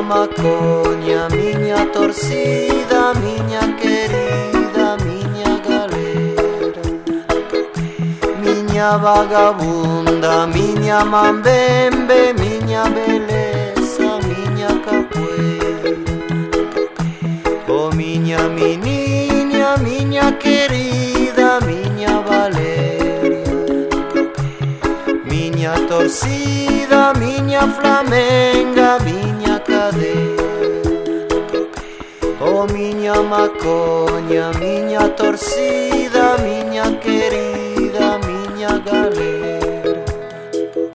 maconha, minha torcida, minha querida, minha galera, minha vagabunda, minha mambembe, minha beleza, minha capoeira. Oh minha menina, minha querida, minha Valéria, minha torcida, minha flamenga, minha cadeira. Oh minha maconha, minha torcida, minha querida, minha galera.